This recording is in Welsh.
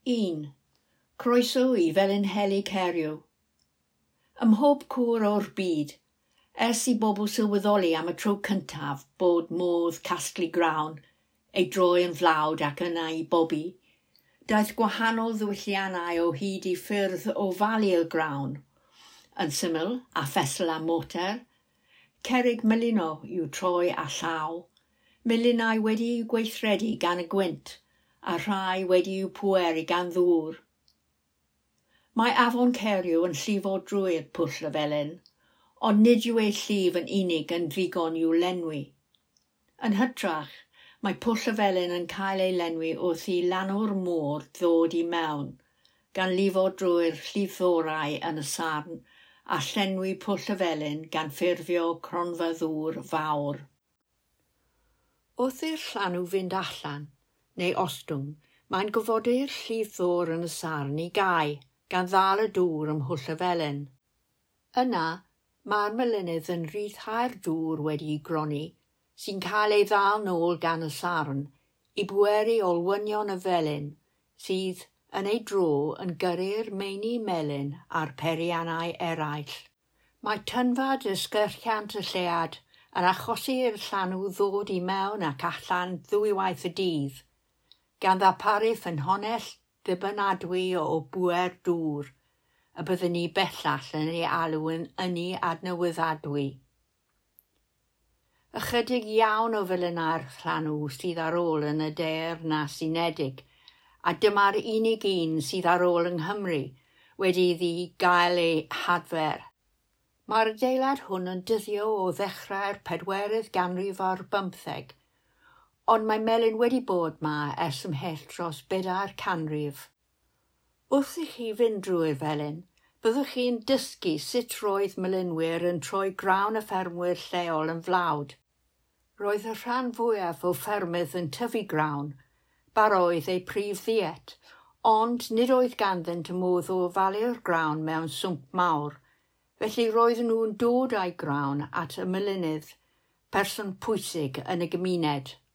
1. Croeso I Felin Heli Cerio. Ym mhob cwr o'r byd, ers I bobl sylweddoli am y tro cyntaf bod modd casglu grawn, ei droi yn flawd ac yna I bobi, daeth gwahanol ddiwylliannau o hyd I ffyrdd o falu'r grawn. Yn syml, a ffesl a morter, cerrig melino yw troi a llaw, melinau wedi i'w gweithredu gan y gwynt, a rhai wedi i'w pweru gan ddŵr. Mae afon Cerio yn llifo drwy'r Pwll y Felin, ond nid yw ei llif yn unig yn ddigon i'w lenwi. Yn hytrach, mae Pwll y Felin yn cael ei lenwi wrth I lanw'r môr ddod I mewn, gan lifo drwy'r llithorau yn y Sarn, a llenwi Pwll y Felin gan ffurfio cronfa ddŵr fawr. Wrth i'r llanw fynd allan, neu ostwng, mae'n gofodi'r llithor yn y Sarn I gau, gan ddal y dŵr ym Mhwll y Felin. Yna, mae'r melynydd yn rhyddhau'r dŵr wedi'i gronni, sy'n cael ei ddal nôl gan y Sarn, I bweru olwynion y Felin, sydd yn ei dro yn gyrru'r meini melyn a'r periannau eraill. Mae tynfad y sgyrchiant y llead yn achosi'r llanw ddod I mewn ac allan ddwywaith y dydd, gan ddarparu ffynhonnell ddibynadwy o bwer dŵr, y byddwn ni bellach yn ei alw yn ynni adnewyddadwy. Ychydig iawn o felynau'r llanw sydd ar ôl yn y Deyrnas Unedig, a dyma'r unig un sydd ar ôl yng Nghymru wedi iddi gael ei hadfer. Mae'r adeilad hwn yn dyddio o ddechrau'r 4edd ganrif ar 15, ond mae melyn wedi bod ma ers ymhell dros 4 canrif. Wrth I chi fynd drwy'r felyn, byddwch chi'n dysgu sut roedd melynwyr yn troi grawn y ffermwyr lleol yn flawd. Roedd y rhan fwyaf o ffermydd yn tyfu grawn, baroedd eu prif ddiet, ond nid oedd ganddynt y modd o falu'r grawn mewn swmp mawr, felly roedden nhw'n dod â'i grawn at y melynydd, person pwysig yn y gymuned.